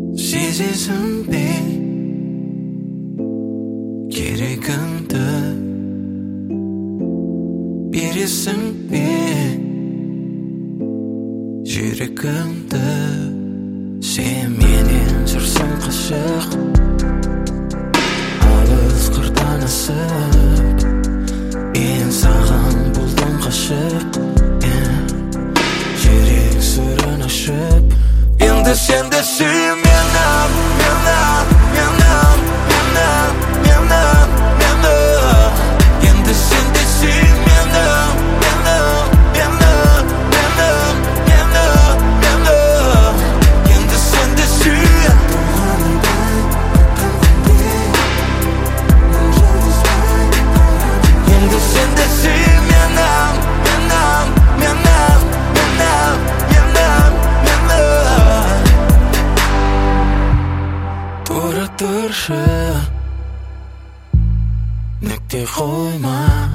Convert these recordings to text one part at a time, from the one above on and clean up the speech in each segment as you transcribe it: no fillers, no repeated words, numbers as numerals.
сезесің бе керегіңді бересің бе жүрегіңді сен менен жүрсің қашық алыс қырдан асып мен саған болдым ғашық жүрек сырын ашып енді сен де сүй мені енді сен де сүй мені енді сен де сүй енді сен де сүй тура тұршы нүкте қойма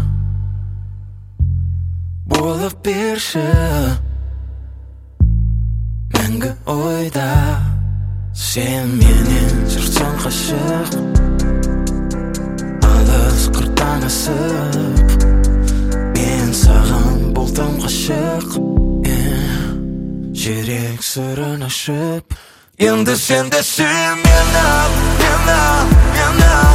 болып берші мәңгі ойда сен менен жүрсің қашық алыс қырдан асып мен саған болдым ғашық жүрек сырын ашып енді сен де сүй мені